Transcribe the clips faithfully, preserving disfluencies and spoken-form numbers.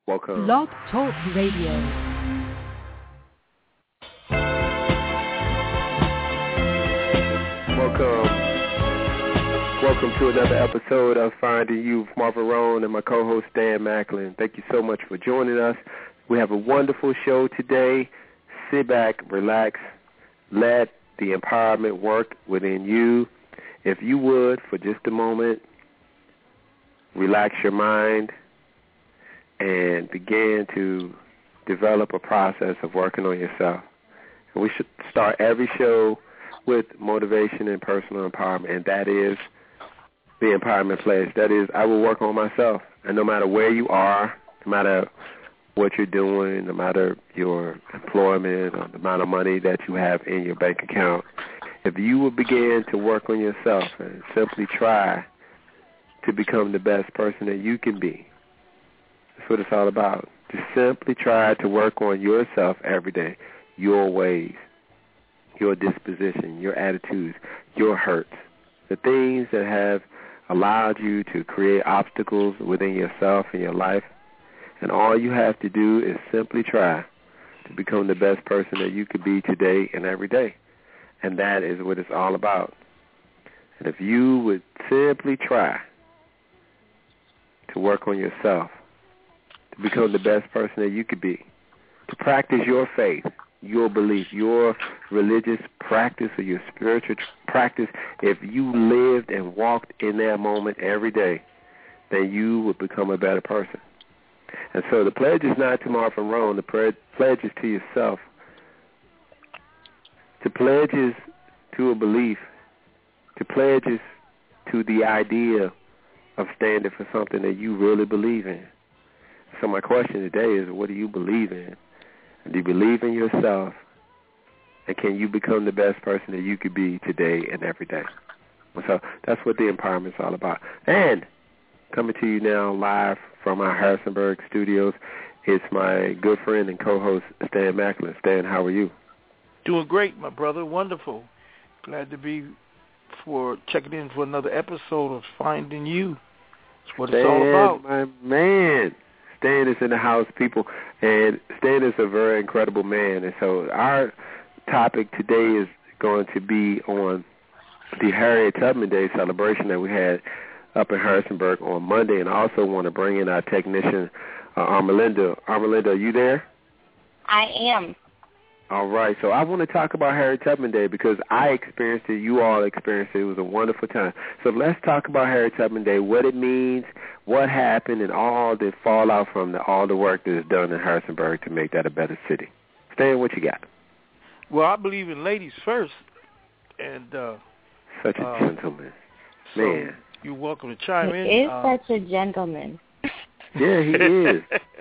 Welcome. Blog Talk Radio. Welcome. Welcome to another episode of Finding You with Marvin Roan and my co-host Dan Macklin. Thank you so much for joining us. We have a wonderful show today. Sit back, relax, let the empowerment work within you. If you would, for just a moment, relax your mind and begin to develop a process of working on yourself. And we should start every show with motivation and personal empowerment, and that is the empowerment pledge. That is, I will work on myself. And no matter where you are, no matter what you're doing, no matter your employment or the amount of money that you have in your bank account, if you will begin to work on yourself and simply try to become the best person that you can be, that's what it's all about. Just simply try to work on yourself every day, your ways, your disposition, your attitudes, your hurts, the things that have allowed you to create obstacles within yourself and your life. And all you have to do is simply try to become the best person that you could be today and every day. And that is what it's all about. And if you would simply try to work on yourself, to become the best person that you could be, to practice your faith, your belief, your religious practice or your spiritual practice, if you lived and walked in that moment every day, then you would become a better person. And so the pledge is not to Marvin Roan. The pledge is to yourself. The pledge is to a belief. The pledge is to the idea of standing for something that you really believe in. So my question today is, what do you believe in? Do you believe in yourself? And can you become the best person that you could be today and every day? So that's what the empowerment is all about. And coming to you now live from our Harrisonburg studios, it's my good friend and co-host, Stan Macklin. Stan, how are you? Doing great, my brother. Wonderful. Glad to be for checking in for another episode of Finding You. That's what Stan, it's all about. My man. Stan is in the house, people, and Stan is a very incredible man. And so our topic today is going to be on the Harriet Tubman Day celebration that we had up in Harrisonburg on Monday, and I also want to bring in our technician, uh, Armelinda. Armelinda, are you there? I am. All right, so I want to talk about Harriet Tubman Day because I experienced it, you all experienced it. It was a wonderful time. So let's talk about Harriet Tubman Day, what it means, what happened, and all the fallout from the, all the work that is done in Harrisonburg to make that a better city. Stan, what you got? Well, I believe in ladies first. and uh, Such a uh, gentleman. So Man. You're welcome to chime he in. He is uh, such a gentleman. Yeah, he is.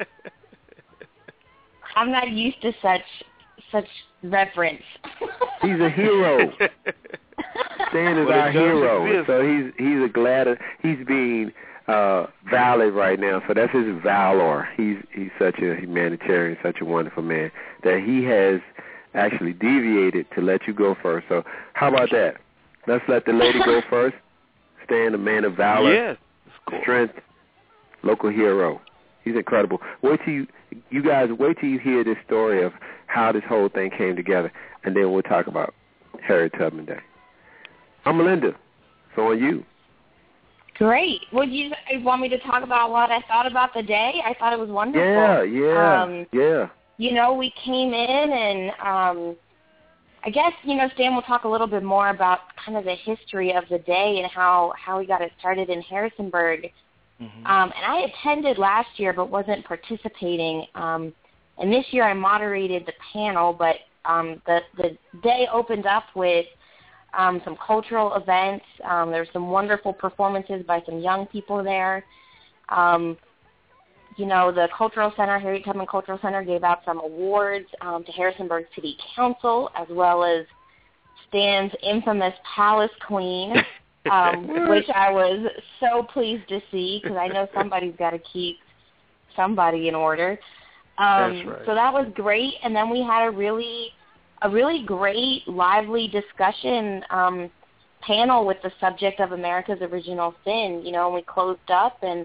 I'm not used to such such reverence. He's a hero. Stan is Well, our it does hero. exist. So he's he's a glad he's being uh, valid right now. So that's his valor. He's he's such a humanitarian, such a wonderful man that he has actually deviated to let you go first. So how about that? Let's let the lady go first. Stan, a man of valor, yes, cool. strength, local hero. He's incredible. Wait till you, you guys, wait till you hear this story of how this whole thing came together, and then we'll talk about Harriet Tubman Day. I'm Melinda. So on you. Great. Would you want me to talk about what I thought about the day? I thought it was wonderful. Yeah, yeah, um, yeah. You know, we came in and um, I guess, you know, Stan will talk a little bit more about kind of the history of the day and how, how we got it started in Harrisonburg. Mm-hmm. Um, and I attended last year but wasn't participating. Um, and this year I moderated the panel, but um, the, the day opened up with um, some cultural events. Um, there were some wonderful performances by some young people there. Um, you know, the Cultural Center, Harriet Tubman Cultural Center, gave out some awards um, to Harrisonburg City Council, as well as Stan's infamous Palace Queen, um, which I was so pleased to see because I know somebody's got to keep somebody in order. Um, That's right. So that was great, and then we had a really, a really great, lively discussion um, panel with the subject of America's Original Sin. You know, and we closed up and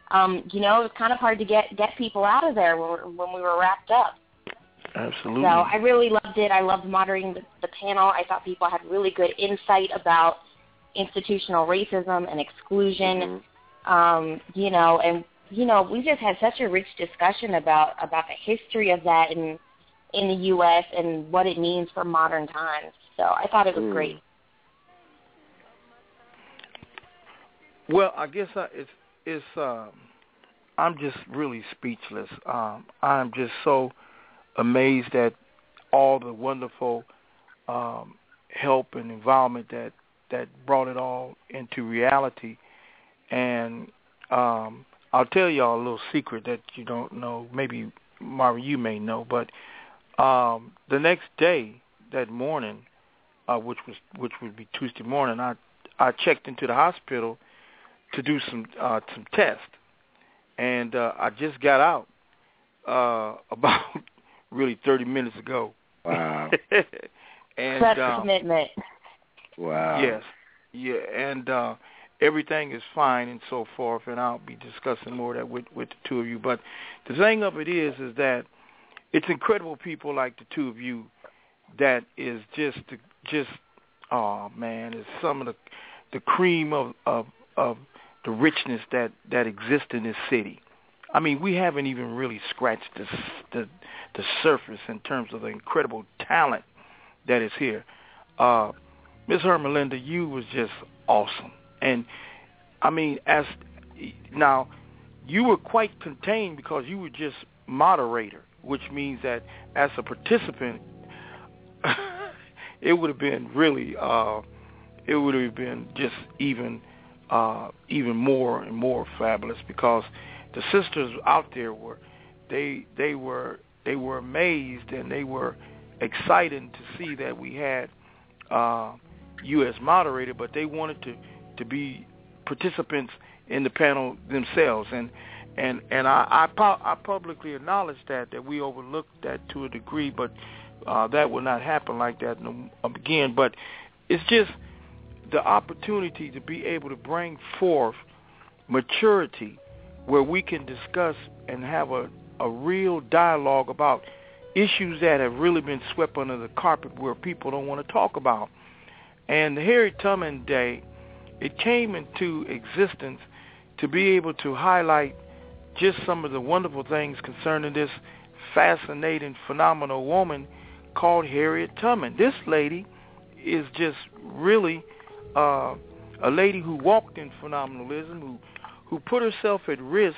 um, you know, it was kind of hard to get, get people out of there when, when we were wrapped up. Absolutely. So I really loved it. I loved moderating the, the panel. I thought people had really good insight about institutional racism and exclusion, mm-hmm. um, you know, and, you know, we just had such a rich discussion about, about the history of that in, in the U S and what it means for modern times. So I thought it was mm. great. Well, I guess I, it's, it's um, I'm just really speechless. Um, I'm just so amazed at all the wonderful um, help and involvement that, that brought it all into reality. And um, I'll tell y'all a little secret that you don't know. Maybe, Marvin, you may know. But um, the next day, that morning, uh, which was which would be Tuesday morning, I I checked into the hospital to do some uh, some tests, and uh, I just got out uh, about really thirty minutes ago. Wow. And Such uh, commitment. Wow. Yes. Yeah, and uh, everything is fine and so forth, and I'll be discussing more of that with, with the two of you. But the thing of it is, is that it's incredible people like the two of you that is just, just, oh man, it's some of the, the cream of, of, of the richness that, that exists in this city. I mean, we haven't even really scratched the, the the surface in terms of the incredible talent that is here. Uh, Miz Hermelinda, you was just awesome. And, I mean, as now, you were quite contained because you were just moderator, which means that as a participant, it would have been really, uh, it would have been just even, uh, even more and more fabulous because the sisters out there were, they they were they were amazed and they were excited to see that we had uh, you as moderator, but they wanted to, to be participants in the panel themselves, and and and I I, pu- I publicly acknowledge that that we overlooked that to a degree, but uh, that will not happen like that no, again. But it's just the opportunity to be able to bring forth maturity where we can discuss and have a, a real dialogue about issues that have really been swept under the carpet where people don't want to talk about. And the Harriet Tubman Day, it came into existence to be able to highlight just some of the wonderful things concerning this fascinating, phenomenal woman called Harriet Tubman. This lady is just really uh, a lady who walked in phenomenalism, who who put herself at risk,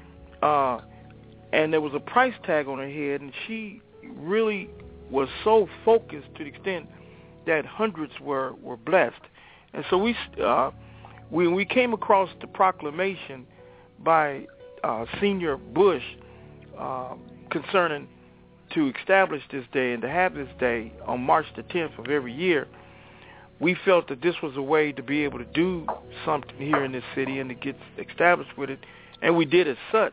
uh, and there was a price tag on her head, and she really was so focused to the extent that hundreds were, were blessed. And so we, uh, when we came across the proclamation by uh, Senior Bush uh, concerning to establish this day and to have this day on March the tenth of every year, we felt that this was a way to be able to do something here in this city and to get established with it, and we did as such.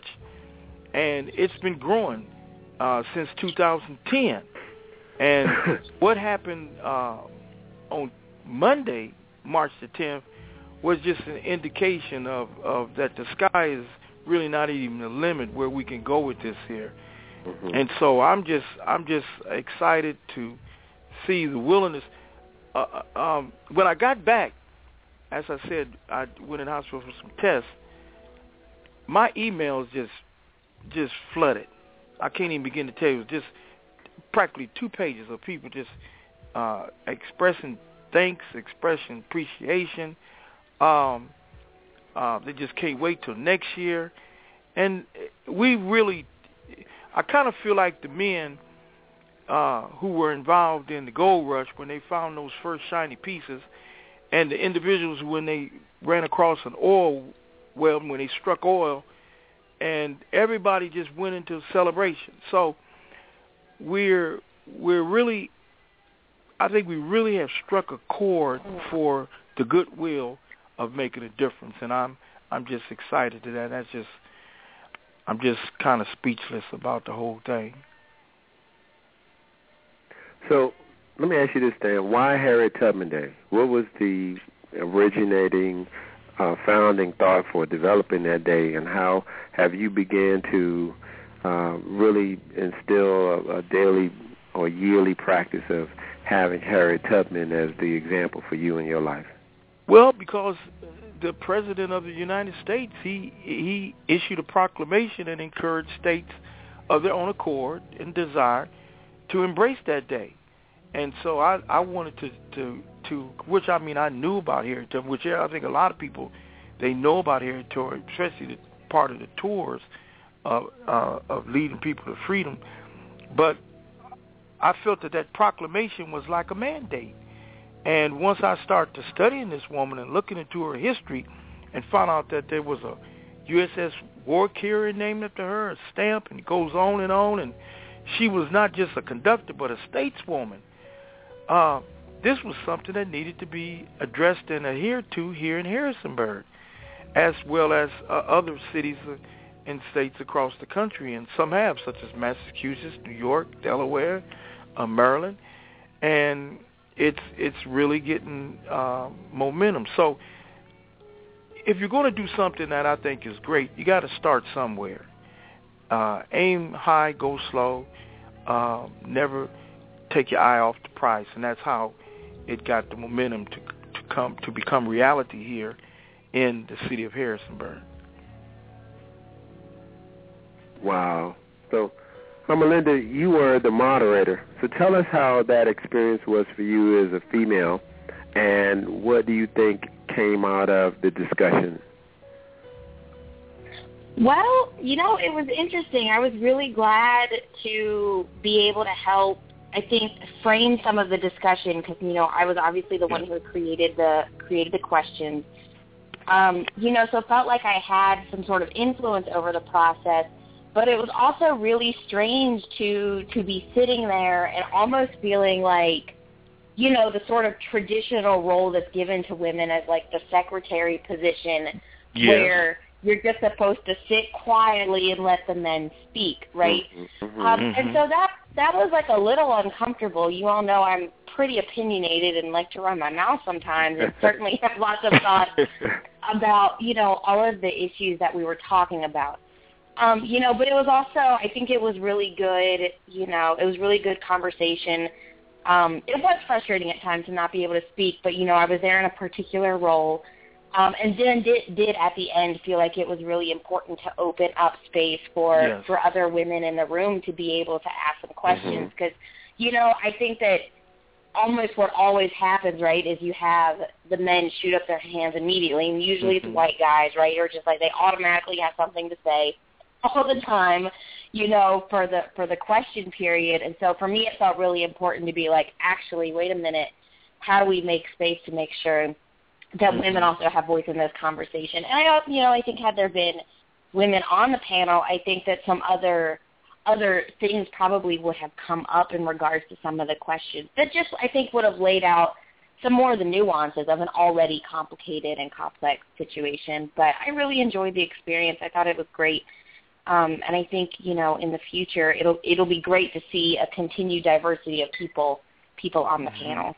And it's been growing uh, since two thousand ten. And what happened uh, on Monday, March the tenth, was just an indication of, of that the sky is really not even the limit where we can go with this here. Mm-hmm. And so I'm just I'm just excited to see the willingness. Uh, um, when I got back, as I said, I went in the hospital for some tests. My emails just just flooded. I can't even begin to tell you. It was just practically two pages of people just uh, expressing thanks, expressing appreciation. Um, uh, they just can't wait till next year. And we really, I kind of feel like the men uh, who were involved in the gold rush when they found those first shiny pieces, and the individuals when they ran across an oil well, when they struck oil, and everybody just went into celebration. So we're we're really, I think we really have struck a chord for the goodwill of making a difference, and I'm I'm just excited to that. That's just I'm just kind of speechless about the whole thing. So let me ask you this, Dan. Why Harriet Tubman Day? What was the originating uh, founding thought for developing that day, and how have you began to uh, really instill a, a daily or yearly practice of having Harriet Tubman as the example for you in your life? Well, because the President of the United States, he he issued a proclamation and encouraged states of their own accord and desire to embrace that day. And so I, I wanted to, to, to, which I mean I knew about Harriet Tubman, which I think a lot of people, they know about Harriet Tubman, especially the part of the tours of, uh, of leading people to freedom. But I felt that that proclamation was like a mandate. And once I started to studying this woman and looking into her history and found out that there was a U S S war carrier named after her, a stamp, and it goes on and on, and she was not just a conductor but a stateswoman, uh, this was something that needed to be addressed and adhered to here in Harrisonburg, as well as uh, other cities and states across the country, and some have, such as Massachusetts, New York, Delaware, uh, Maryland, and it's it's really getting uh, momentum. So if you're going to do something that I think is great, you got to start somewhere. Uh, aim high, go slow. Uh, never take your eye off the prize, and that's how it got the momentum to to come to become reality here in the city of Harrisonburg. Wow. So, Melinda, you were the moderator. So tell us how that experience was for you as a female, and what do you think came out of the discussion? Well, you know, it was interesting. I was really glad to be able to help, I think, frame some of the discussion because, you know, I was obviously the one who created the created the questions. Um, you know, so it felt like I had some sort of influence over the process, but it was also really strange to to be sitting there and almost feeling like, you know, the sort of traditional role that's given to women as like the secretary position, yes. where you're just supposed to sit quietly and let the men speak, right? Mm-hmm. Um, Mm-hmm. and so that that was like a little uncomfortable. You all know I'm pretty opinionated and like to run my mouth sometimes, and certainly have lots of thoughts about, you know, all of the issues that we were talking about. Um, you know, but it was also, I think it was really good, you know, it was really good conversation. Um, it was frustrating at times to not be able to speak, but, you know, I was there in a particular role. Um, and then did, did at the end feel like it was really important to open up space for, yes. for other women in the room to be able to ask some questions. Because, mm-hmm. you know, I think that almost what always happens, right, is you have the men shoot up their hands immediately, and usually mm-hmm. it's white guys, right, or just like they automatically have something to say all the time, you know, for the for the question period. And so for me it felt really important to be like, actually, wait a minute, how do we make space to make sure that women also have voice in this conversation? And I, you know, I think had there been women on the panel, I think that some other other things probably would have come up in regards to some of the questions that just, I think, would have laid out some more of the nuances of an already complicated and complex situation. But I really enjoyed the experience. I thought it was great. Um, and I think, you know, in the future, it'll it'll be great to see a continued diversity of people people on the panel.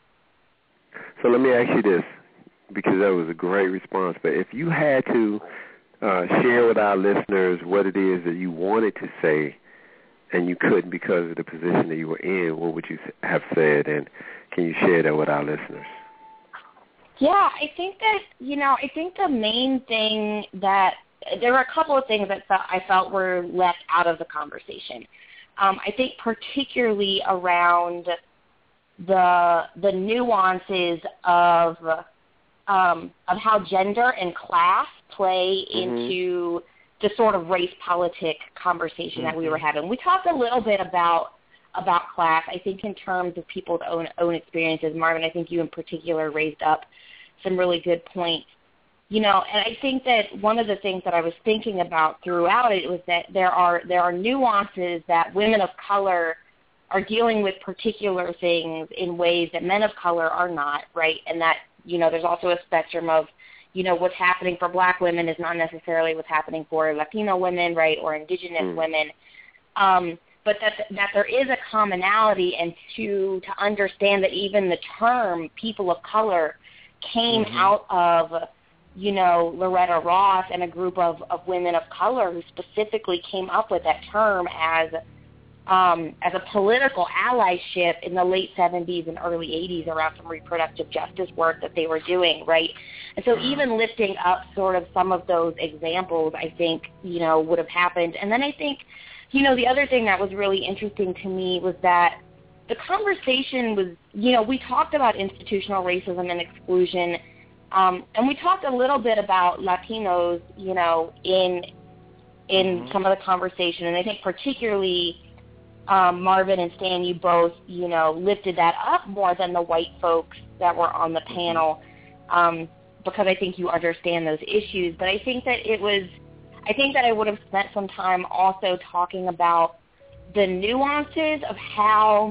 So let me ask you this, because that was a great response. But if you had to uh, share with our listeners what it is that you wanted to say and you couldn't because of the position that you were in, what would you have said? And can you share that with our listeners? Yeah, I think that, you know, I think the main thing that there were a couple of things that I felt were left out of the conversation. Um, I think particularly around the the nuances of um, of how gender and class play mm-hmm. into the sort of race politic conversation mm-hmm. that we were having. We talked a little bit about about class, I think, in terms of people's own own experiences. Marvin, I think you in particular raised up some really good points. You know, and I think that one of the things that I was thinking about throughout it was that there are there are nuances that women of color are dealing with particular things in ways that men of color are not, right? And that, you know, there's also a spectrum of, you know, what's happening for black women is not necessarily what's happening for Latino women, right, or indigenous mm. women. Um, but that that there is a commonality, and to to understand that even the term people of color came mm-hmm. out of you know, Loretta Ross and a group of, of women of color who specifically came up with that term as um, as a political allyship in the late seventies and early eighties around some reproductive justice work that they were doing, right? And so even lifting up sort of some of those examples, I think, you know, would have happened. And then I think, you know, the other thing that was really interesting to me was that the conversation was, you know, we talked about institutional racism and exclusion, um, and we talked a little bit about Latinos, you know, in in mm-hmm. some of the conversation. And I think particularly um, Marvin and Stan, you both, you know, lifted that up more than the white folks that were on the panel, um, because I think you understand those issues. But I think that it was, I think that I would have spent some time also talking about the nuances of how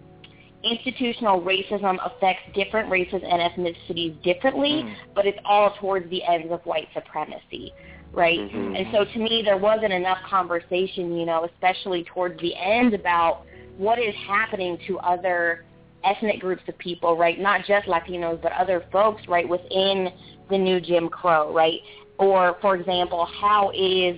institutional racism affects different races and ethnicities differently, mm. but it's all towards the ends of white supremacy, right? Mm-hmm. And so to me, there wasn't enough conversation, you know, especially towards the end about what is happening to other ethnic groups of people, right? Not just Latinos, but other folks, right, within the new Jim Crow, right? Or, for example, how is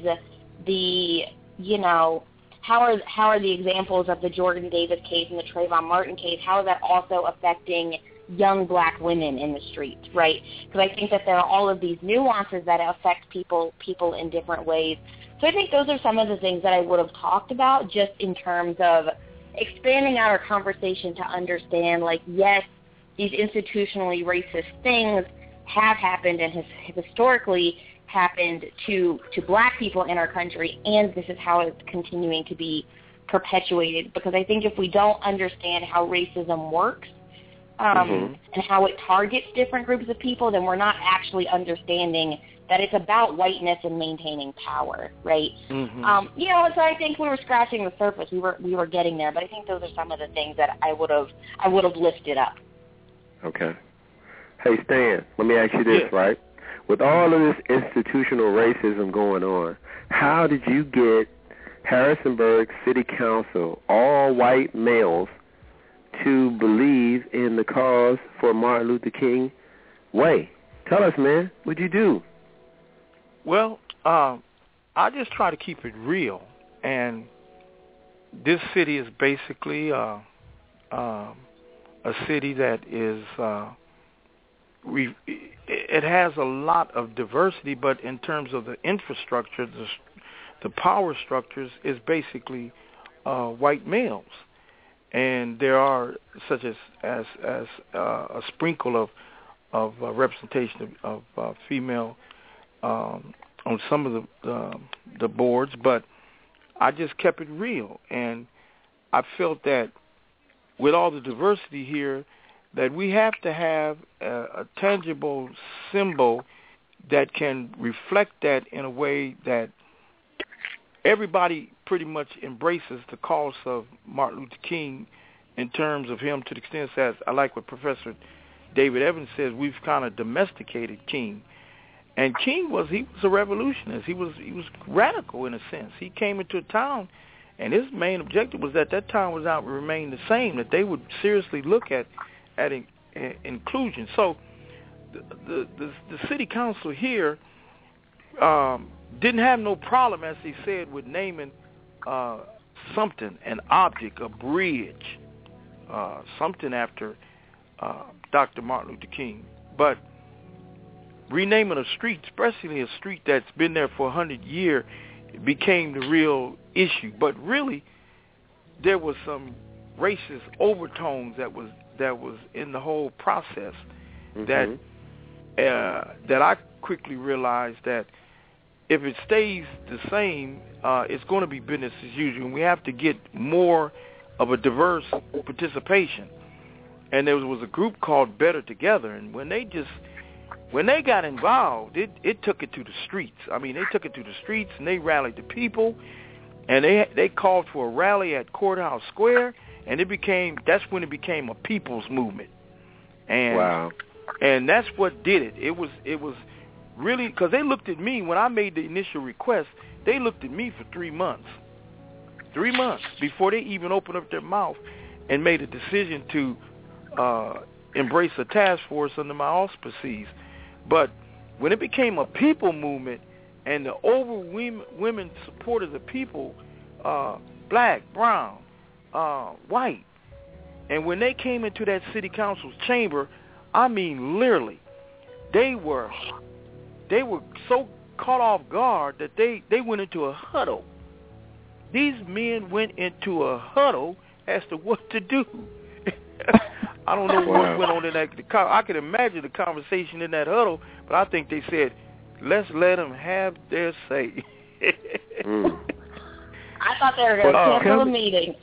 the, you know, how are how are the examples of the Jordan Davis case and the Trayvon Martin case, how is that also affecting young black women in the streets, right? Because I think that there are all of these nuances that affect people people in different ways. So I think those are some of the things that I would have talked about just in terms of expanding out our conversation to understand, like, yes, these institutionally racist things have happened and has historically happened to to black people in our country, and this is how it's continuing to be perpetuated. Because I think if we don't understand how racism works um, mm-hmm. and how it targets different groups of people, then we're not actually understanding that it's about whiteness and maintaining power, right? Mm-hmm. Um, you know, so I think we were scratching the surface. We were we were getting there, but I think those are some of the things that I would have I would have lifted up. Okay. Hey, Stan, let me ask you this, yeah. right? With all of this institutional racism going on, how did you get Harrisonburg City Council, all white males, to believe in the cause for Martin Luther King way? Tell us, man, what'd you do? Well, uh, I just try to keep it real, and this city is basically uh, uh, a city that is uh, we. It has a lot of diversity, but in terms of the infrastructure, the, the power structures is basically uh, white males, and there are such as as as uh, a sprinkle of of uh, representation of, of uh, female um, on some of the uh, the boards, but I just kept it real, and I felt that with all the diversity here, that we have to have a, a tangible symbol that can reflect that in a way that everybody pretty much embraces the cause of Martin Luther King in terms of him, to the extent that I like what Professor David Evans says, we've kind of domesticated King. And King was he was a revolutionist. He was he was radical in a sense. He came into a town, and his main objective was that that town was out to remain the same, that they would seriously look at at in, in, inclusion. So the, the the the city council here um, didn't have no problem, as he said, with naming uh, something, an object, a bridge, uh, something after uh, Doctor Martin Luther King. But renaming a street, especially a street that's been there for a hundred years, became the real issue. But really, there was some racist overtones that was that was in the whole process. Mm-hmm. that uh, that I quickly realized that if it stays the same, uh, it's going to be business as usual, and we have to get more of a diverse participation. And there was, was a group called Better Together, and when they just when they got involved, it, it took it to the streets. I mean, they took it to the streets, and they rallied the people, and they they called for a rally at Courthouse Square. And it became, that's when it became a people's movement. And wow. And that's what did it. It was, it was really, because they looked at me, when I made the initial request, they looked at me for three months. Three months before they even opened up their mouth and made a decision to uh, embrace a task force under my auspices. But when it became a people movement and the overwhelming support of the people, uh, black, brown, uh, white, and when they came into that city council's chamber, I mean literally, they were they were so caught off guard that they, they went into a huddle. These men went into a huddle as to what to do. I don't know wow. what went on in that. I can imagine the conversation in that huddle, but I think they said, let's let them have their say. mm. I thought they were going to uh, cancel the meeting.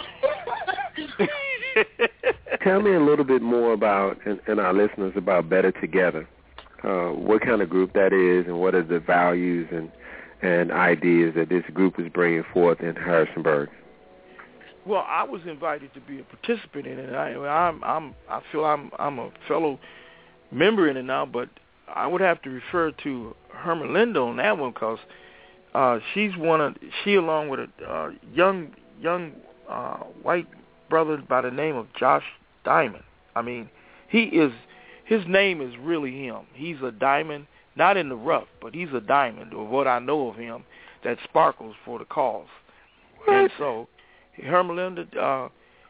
Tell me a little bit more about, and, and our listeners, about Better Together. Uh, what kind of group that is, and what are the values and, and ideas that this group is bringing forth in Harrisonburg? Well, I was invited to be a participant in it. I, I'm, I'm, I feel I'm, I'm a fellow member in it now, but I would have to refer to Hermelinda on that one because uh, she's one of, she along with a uh, young, young uh, white brother by the name of Josh Diamond. I mean, he is, his name is really him. He's a diamond, not in the rough, but he's a diamond, or what I know of him, that sparkles for the cause. What? And so, Hermelinda, uh,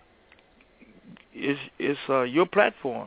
is is uh, your platform.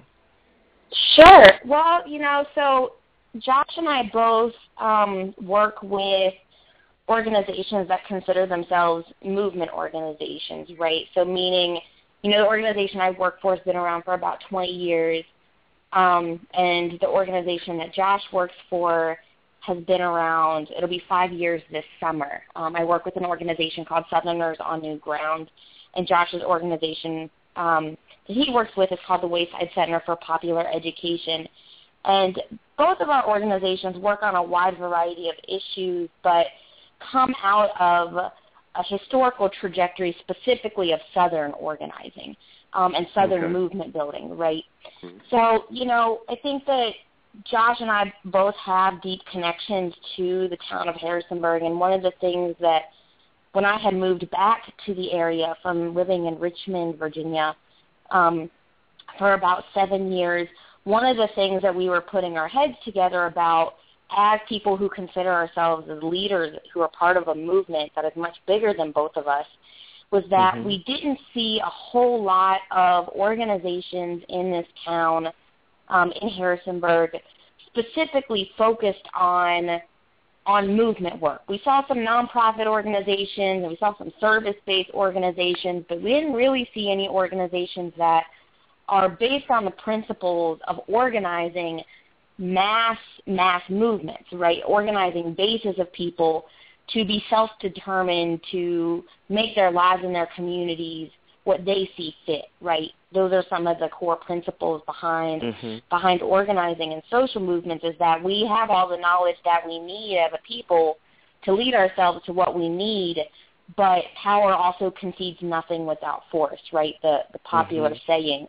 Sure. Well, you know, so Josh and I both um, work with organizations that consider themselves movement organizations, right? So meaning, you know, the organization I work for has been around for about twenty years, um, and the organization that Josh works for has been around, it'll be five years this summer. Um, I work with an organization called Southerners on New Ground, and Josh's organization um, that he works with is called the Wayside Center for Popular Education. And both of our organizations work on a wide variety of issues, but come out of a historical trajectory specifically of Southern organizing um, and Southern okay. movement building, right? Mm-hmm. So, you know, I think that Josh and I both have deep connections to the town of Harrisonburg, and one of the things that when I had moved back to the area from living in Richmond, Virginia, um, for about seven years, one of the things that we were putting our heads together about as people who consider ourselves as leaders who are part of a movement that is much bigger than both of us was that mm-hmm. we didn't see a whole lot of organizations in this town Um, in Harrisonburg, specifically focused on on movement work. We saw some nonprofit organizations, and we saw some service-based organizations, but we didn't really see any organizations that are based on the principles of organizing mass mass movements, right? Organizing bases of people to be self-determined, to make their lives and their communities what they see fit, right? Those are some of the core principles behind mm-hmm. behind organizing and social movements, is that we have all the knowledge that we need as a people to lead ourselves to what we need, but power also concedes nothing without force, right? The, the popular mm-hmm. saying.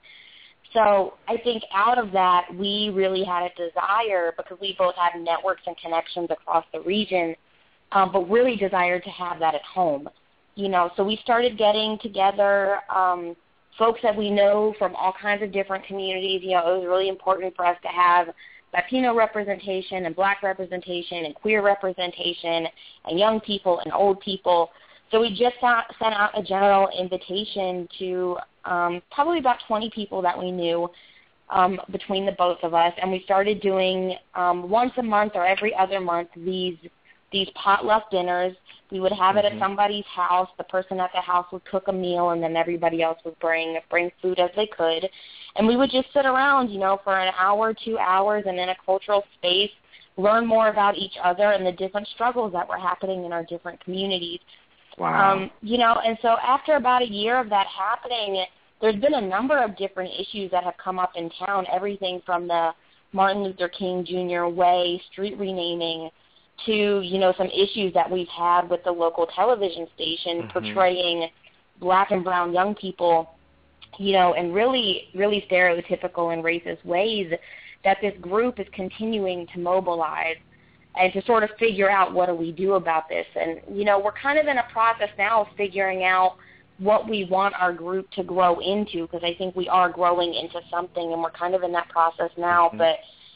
So I think out of that, we really had a desire, because we both have networks and connections across the region, um, but really desired to have that at home. You know, so we started getting together um, folks that we know from all kinds of different communities. You know, it was really important for us to have Latino representation and Black representation and queer representation and young people and old people. So we just got, sent out a general invitation to um, probably about twenty people that we knew um, between the both of us, and we started doing um, once a month or every other month these these potluck dinners. We would have it mm-hmm. at somebody's house. The person at the house would cook a meal, and then everybody else would bring bring food as they could. And we would just sit around, you know, for an hour, two hours, and in a cultural space, learn more about each other and the different struggles that were happening in our different communities. Wow. Um, you know, and so after about a year of that happening, there's been a number of different issues that have come up in town, everything from the Martin Luther King Junior Way street renaming to, you know, some issues that we've had with the local television station mm-hmm. portraying Black and brown young people, you know, in really, really stereotypical and racist ways, that this group is continuing to mobilize and to sort of figure out what do we do about this. And, you know, we're kind of in a process now of figuring out what we want our group to grow into, because I think we are growing into something, and we're kind of in that process now. Mm-hmm. But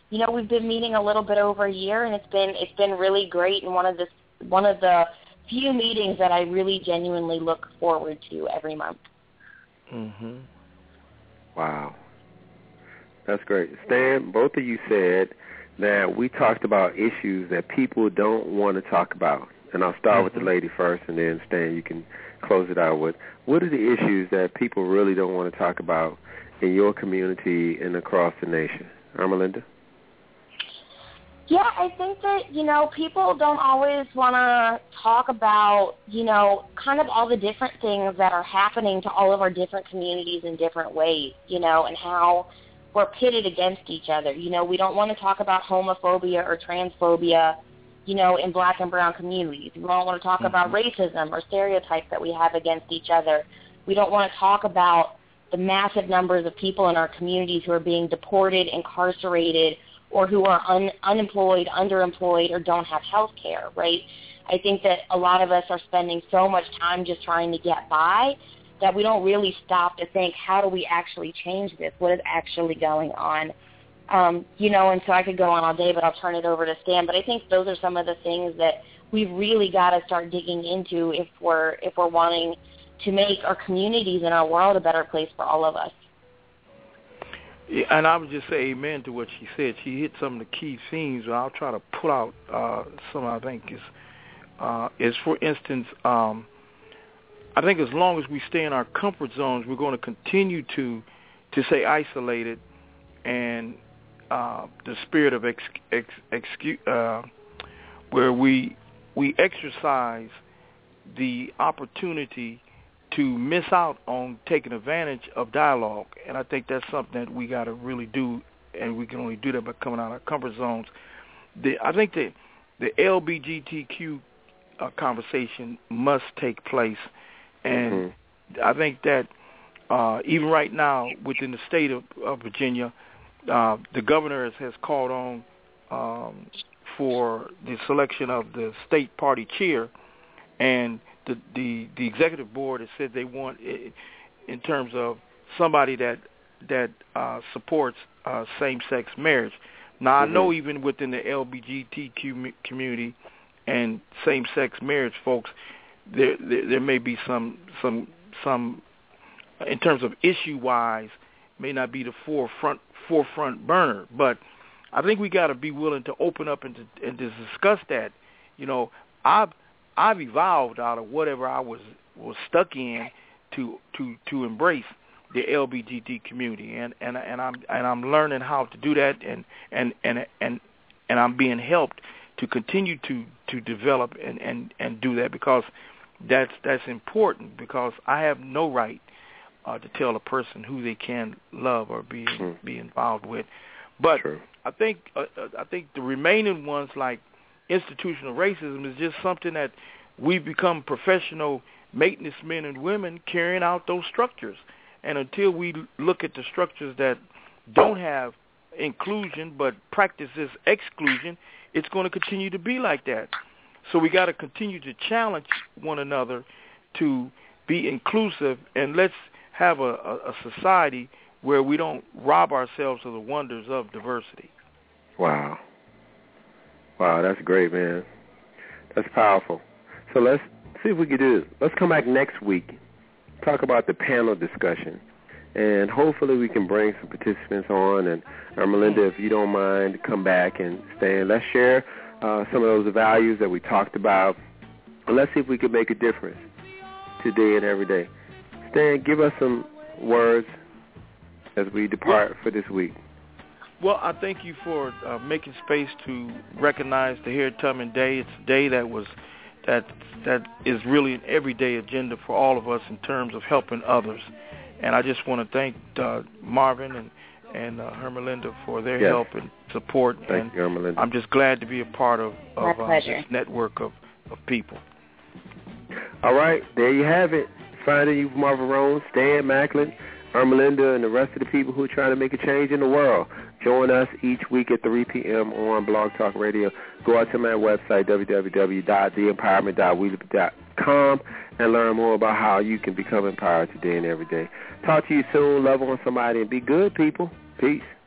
you know, we've been meeting a little bit over a year, and it's been it's been really great, and one of the one of the few meetings that I really genuinely look forward to every month. Mhm. Wow. That's great. Stan, both of you said that we talked about issues that people don't want to talk about. And I'll start mm-hmm. with the lady first, and then, Stan, you can close it out with, what are the issues that people really don't want to talk about in your community and across the nation? Ermelinda? Yeah, I think that, you know, people don't always want to talk about, you know, kind of all the different things that are happening to all of our different communities in different ways, you know, and how we're pitted against each other. You know, we don't want to talk about homophobia or transphobia, you know, in black and brown communities. We don't want to talk mm-hmm. about racism or stereotypes that we have against each other. We don't want to talk about the massive numbers of people in our communities who are being deported, incarcerated, or who are un- unemployed, underemployed, or don't have health care, right? I think that a lot of us are spending so much time just trying to get by that we don't really stop to think, how do we actually change this? What is actually going on? Um, you know, and so I could go on all day, but I'll turn it over to Stan. But I think those are some of the things that we've really got to start digging into if we're if we're wanting to make our communities and our world a better place for all of us. Yeah, and I would just say amen to what she said. She hit some of the key themes, and I'll try to pull out uh, some I think is, uh, is for instance, um, I think as long as we stay in our comfort zones, we're going to continue to to stay isolated, and uh, the spirit of ex, ex, excuse, uh, where we we exercise the opportunity to miss out on taking advantage of dialogue. And I think that's something that we got to really do, and we can only do that by coming out of our comfort zones. The, I think that the L G B T Q uh, conversation must take place, and mm-hmm. I think that uh, even right now within the state of, of Virginia, uh, the governor has, has called on um, for the selection of the state party chair, and The, the the executive board has said they want, in terms of somebody that that uh, supports uh, same-sex marriage. Now, mm-hmm. I know even within the L G B T Q community and same-sex marriage folks, there, there there may be some some some in terms of issue-wise may not be the forefront forefront burner, but I think we got to be willing to open up and to, and to discuss that. You know, I've I've evolved out of whatever I was, was stuck in to to to embrace the L G B T community, and, and and I'm and I'm learning how to do that, and and and and, and I'm being helped to continue to, to develop and, and, and do that, because that's that's important, because I have no right uh, to tell a person who they can love or be mm. be involved with. But sure. I think uh, I think the remaining ones, like institutional racism, is just something that we become professional maintenance men and women carrying out those structures. And until we look at the structures that don't have inclusion but practices exclusion, it's going to continue to be like that. So we got to continue to challenge one another to be inclusive, and let's have a, a, a society where we don't rob ourselves of the wonders of diversity. Wow. Wow, that's great, man. That's powerful. So let's see if we can do this. Let's come back next week, talk about the panel discussion, and hopefully we can bring some participants on. And uh, Melinda, if you don't mind, come back and stay and let's share uh, some of those values that we talked about, and let's see if we can make a difference today and every day. Stan, give us some words as we depart for this week. Well, I thank you for uh, making space to recognize the Harriet Tubman Day. It's a day that was that that is really an everyday agenda for all of us in terms of helping others. And I just want to thank uh, Marvin and and uh, Ermelinda for their yes. help and support. Thank and you, Ermelinda. I'm just glad to be a part of, of uh, this network of, of people. All right, there you have it. Finding You, Marvin Roan, Stan Macklin, Ermelinda, and the rest of the people who are trying to make a change in the world. Join us each week at three p.m. on Blog Talk Radio. Go out to my website, w w w dot the empowerment dot weebly dot com, and learn more about how you can become empowered today and every day. Talk to you soon. Love on somebody and be good, people. Peace.